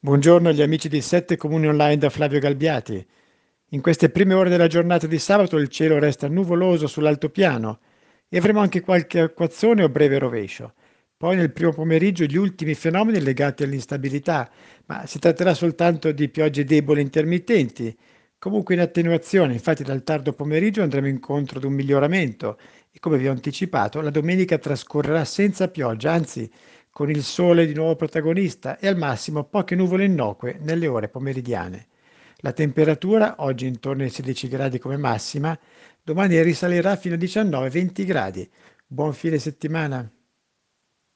Buongiorno agli amici di 7 Comuni Online da Flavio Galbiati. In queste prime ore della giornata di sabato il cielo resta nuvoloso sull'altopiano e avremo anche qualche acquazzone o breve rovescio. Poi nel primo pomeriggio gli ultimi fenomeni legati all'instabilità, ma si tratterà soltanto di piogge deboli e intermittenti, comunque in attenuazione. Infatti dal tardo pomeriggio andremo incontro ad un miglioramento e come vi ho anticipato, la domenica trascorrerà senza pioggia, anzi con il sole di nuovo protagonista e al massimo poche nuvole innocue nelle ore pomeridiane. La temperatura oggi intorno ai 16 gradi come massima, domani risalirà fino a 19-20 gradi. Buon fine settimana.